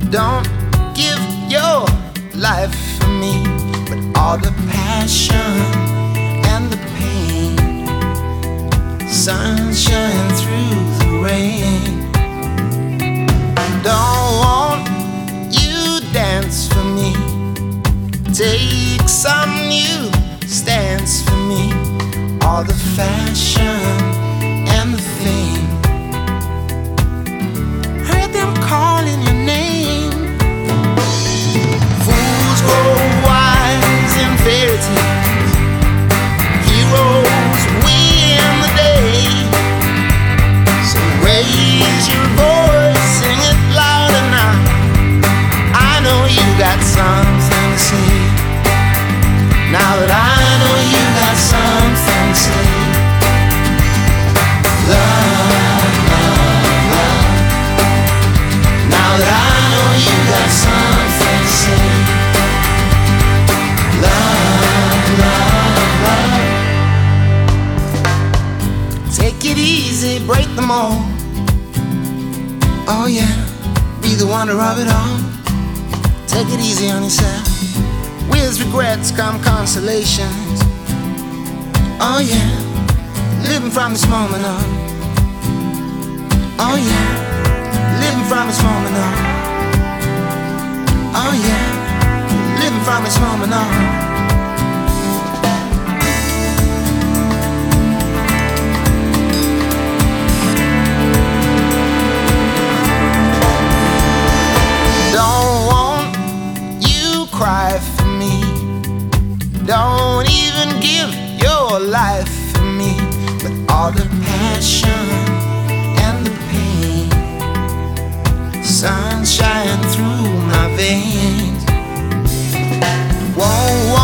Don't give your life for me, but all the passion and the pain. Sunshine through the rain. Don't want you dance for me. Take some new stance for me. All the fashion and the fame. Heard them calling your name. Fools grow wise in fairy tales. Heroes win the day. So raise your voice, sing it louder now. I know you got something to say. Now that I know you got something to say. Love, love, love. Now that I know you got something to say. Love, love, love. Take it easy, break the mold. Oh yeah, be the wonder of it all. Take it easy on yourself. With regrets come consolations. Oh yeah, living from this moment on. Oh yeah, living from this moment on. Oh yeah, living from this moment on. Cry for me. Don't even give your life for me. But all the passion and the pain. Sunshine through my veins. Won't